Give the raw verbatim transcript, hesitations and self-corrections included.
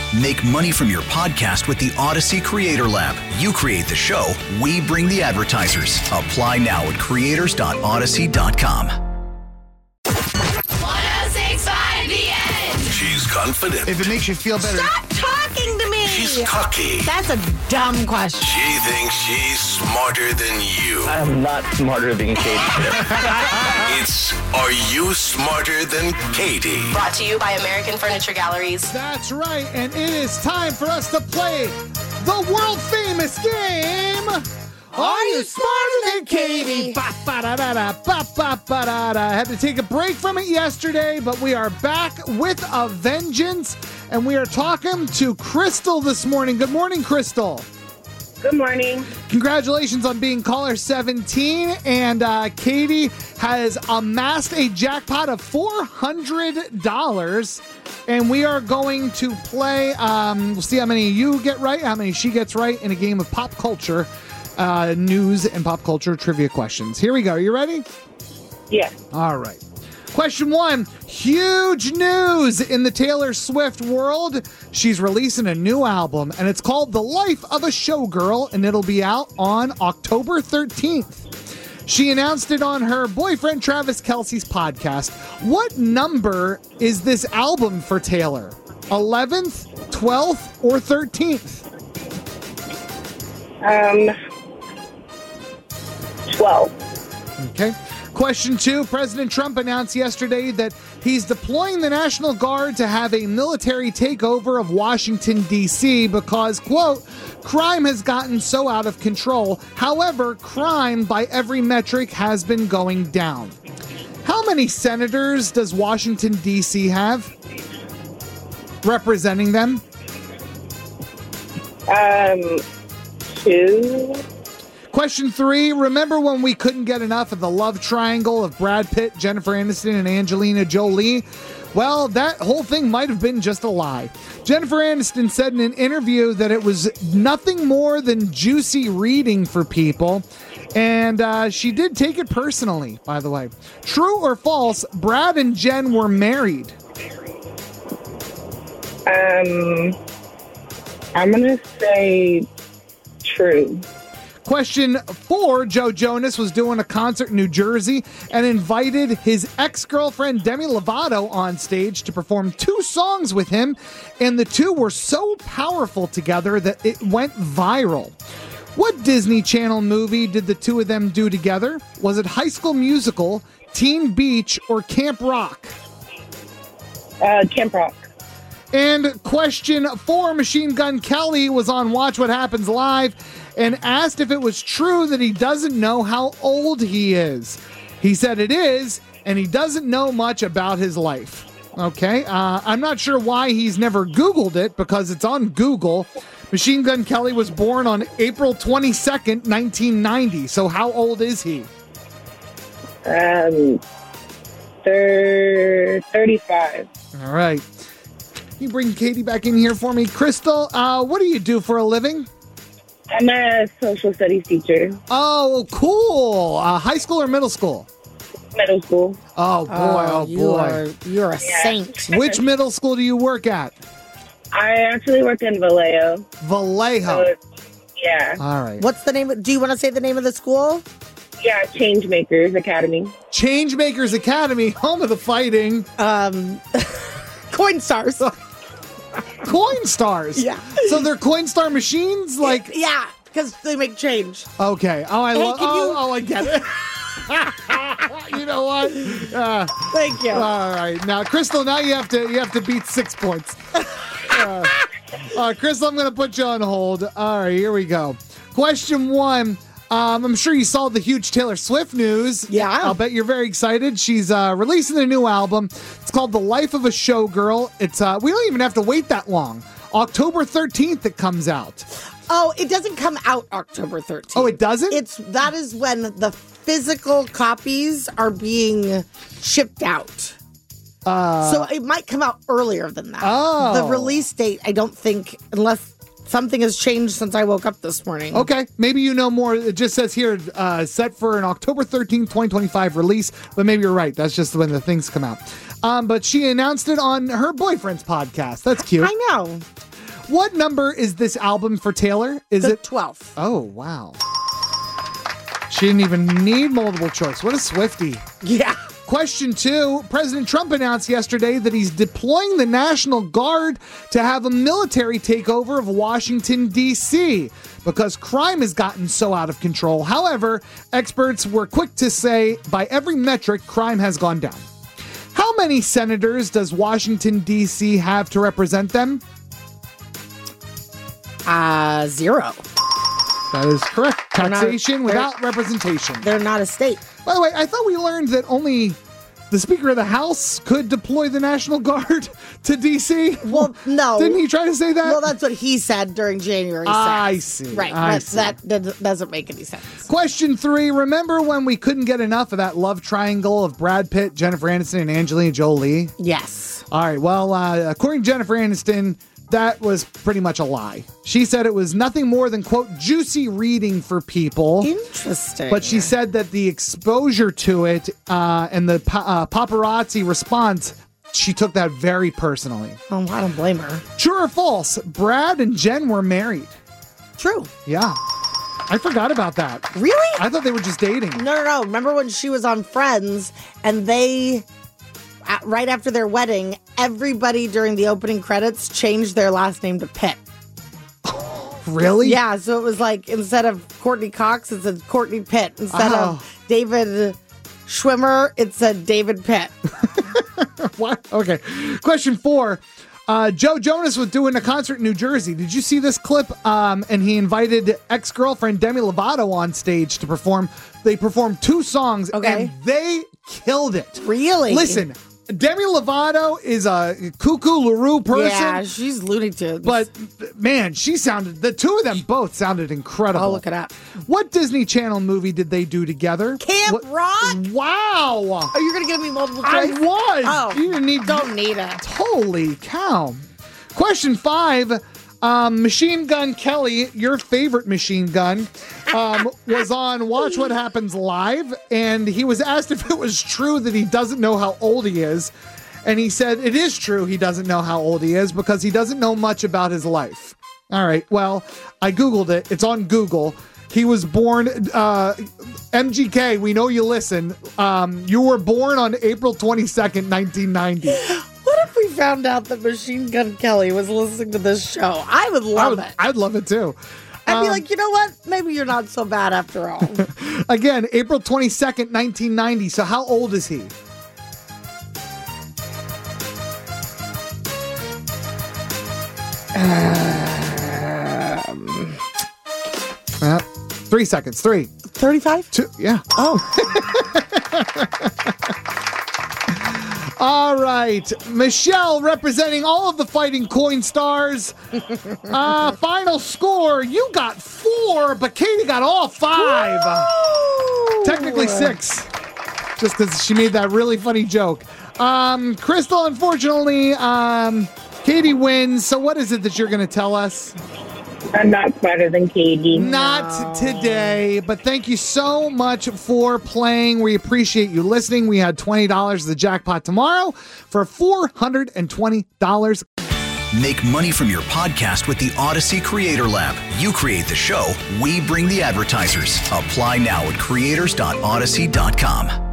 Make money from your podcast with the Odyssey Creator Lab. You create the show, we bring the advertisers. Apply now at creators dot odyssey dot com. one oh six point five The Edge. She's confident. If it makes you feel better. Stop talking to me. She's cocky. That's a dumb question. She thinks she's smarter than you. I'm not smarter than Katie. It's Are You Smarter Than Katie? Brought to you by American Furniture Galleries. That's right, and it is time for us to play the world-famous game, Are You Smarter Than Katie? Ba-ba-da-da-da, ba-ba-ba-da-da. I had to take a break from it yesterday, but we are back with a vengeance, and we are talking to Crystal this morning. Good morning, Crystal. Good morning. Congratulations on being caller seventeen, and uh, Katie has amassed a jackpot of four hundred dollars, and we are going to play, um, we'll see how many you get right, how many she gets right in a game of pop culture, uh, news and pop culture trivia questions. Here we go. Are you ready? Yeah. All right. Question one, huge news in the Taylor Swift world. She's releasing a new album, and it's called The Life of a Showgirl, and it'll be out on October thirteenth. She announced it on her boyfriend Travis Kelce's podcast. What number is this album for Taylor? eleventh, twelfth, or thirteenth? Um, twelve. Okay. Question two, President Trump announced yesterday that he's deploying the National Guard to have a military takeover of Washington, D C because, quote, crime has gotten so out of control. However, crime by every metric has been going down. How many senators does Washington, D C have representing them? Um, two. Question three, remember when we couldn't get enough of the love triangle of Brad Pitt, Jennifer Aniston, and Angelina Jolie? Well, that whole thing might have been just a lie. Jennifer Aniston said in an interview that it was nothing more than juicy reading for people, and uh, she did take it personally, by the way. True or false, Brad and Jen were married? Um, I'm going to say true. Question four, Joe Jonas was doing a concert in New Jersey and invited his ex-girlfriend Demi Lovato on stage to perform two songs with him, and the two were so powerful together that it went viral. What Disney Channel movie did the two of them do together? Was it High School Musical, Teen Beach, or Camp Rock? Uh, Camp Rock. And question four, Machine Gun Kelly was on Watch What Happens Live and asked if it was true that he doesn't know how old he is. He said it is, and he doesn't know much about his life. Okay, uh, I'm not sure why he's never Googled it, because it's on Google. Machine Gun Kelly was born on April twenty-second, nineteen ninety. So how old is he? Um, thir- thirty-five. All right. Can you bring Katie back in here for me? Crystal, uh, what do you do for a living? I'm a social studies teacher. Oh, cool. Uh, high school or middle school? Middle school. Oh, boy. Oh, you boy. Are, you're a Yeah. saint. Which middle school do you work at? I actually work in Vallejo. Vallejo. So, yeah. All right. What's the name? Of, do you want to say the name of the school? Yeah, Changemakers Academy. Changemakers Academy, home of the fighting. Um, Coin Stars. Coin Stars. Yeah. So they're Coin Star machines? Like, Yeah, because they make change. okay. Oh, I Hey, love. can Oh, you- oh, I get it. You know what? Uh, Thank you. all right. Now, Crystal, now you have to you have to beat six points. Uh, uh, Crystal, I'm going to put you on hold. All right, here we go. Question one. Um, I'm sure you saw the huge Taylor Swift news. Yeah. I'll bet you're very excited. She's uh, releasing a new album. It's called The Life of a Showgirl. It's uh, we don't even have to wait that long. October thirteenth it comes out. Oh, it doesn't come out October thirteenth. Oh, it doesn't? It's that is when the physical copies are being shipped out. Uh, so it might come out earlier than that. Oh. The release date, I don't think, unless something has changed since I woke up this morning. Okay, maybe you know more. It just says here, uh, set for an October thirteenth, twenty twenty-five release, but maybe you're right. That's just when the things come out. Um, but she announced it on her boyfriend's podcast. That's cute. I know. What number is this album for Taylor? Is The it twelfth. Oh, wow. She didn't even need multiple choice. What a Swiftie. Yeah. Question two, President Trump announced yesterday that he's deploying the National Guard to have a military takeover of Washington, D C because crime has gotten so out of control. However, experts were quick to say by every metric, crime has gone down. How many senators does Washington, D C have to represent them? Uh, zero. That is correct. They're not- Taxation they're- without representation. They're not a state. By the way, I thought we learned that only the Speaker of the House could deploy the National Guard to D C. Well, no. Didn't he try to say that? Well, that's what he said during January sixth. I see. Right. I but see. That, that doesn't make any sense. Question three. Remember when we couldn't get enough of that love triangle of Brad Pitt, Jennifer Aniston, and Angelina Jolie? Yes. All right. Well, uh, according to Jennifer Aniston, that was pretty much a lie. She said it was nothing more than, quote, juicy reading for people. Interesting. But she said that the exposure to it uh, and the pa- uh, paparazzi response, she took that very personally. Oh, I don't blame her. True or false? Brad and Jen were married. True. Yeah. I forgot about that. Really? I thought they were just dating. No, no, no. Remember when she was on Friends and they, at, right after their wedding, everybody during the opening credits changed their last name to Pitt. Really? Yeah, so it was like instead of Courtney Cox, it said Courtney Pitt. Instead Oh. of David Schwimmer, it said David Pitt. What? Okay. Question four. Uh, Joe Jonas was doing a concert in New Jersey. Did you see this clip? Um, and he invited ex-girlfriend Demi Lovato on stage to perform. They performed two songs, Okay. and they killed it. Really? Listen, Demi Lovato is a cuckoo LaRue person. Yeah, she's Looney Tunes. But man, she sounded, the two of them both sounded incredible. I'll look it up. What Disney Channel movie did they do together? Camp What- Rock? Wow. Are you going to give me multiple I choice? was. Oh, You didn't need don't need it. Holy cow. Question five. Um, Machine Gun Kelly, your favorite machine gun, um, was on Watch What Happens Live, and he was asked if it was true that he doesn't know how old he is. And he said it is true he doesn't know how old he is because he doesn't know much about his life. All right, well, I Googled it. It's on Google. He was born, uh, M G K, we know you listen. Um, you were born on April twenty-second, nineteen ninety. What if we found out that Machine Gun Kelly was listening to this show? I would I love would, it. I'd love it too. I'd be Um, like, you know what? Maybe you're not so bad after all. Again, April twenty-second, nineteen ninety. So how old is he? Um, uh, three seconds. Three. thirty-five? Two. Yeah. Oh. All right. Michelle representing all of the Fighting Coin Stars. Uh, final score. You got four, but Katie got all five. Technically six. Just because she made that really funny joke. Um, Crystal, unfortunately, um, Katie wins. So what is it that you're going to tell us? I'm not smarter than Katie. Not today, but thank you so much for playing. We appreciate you listening. We had twenty dollars the jackpot tomorrow for four hundred twenty dollars. Make money from your podcast with the Odyssey Creator Lab. You create the show, we bring the advertisers. Apply now at creators dot odyssey dot com.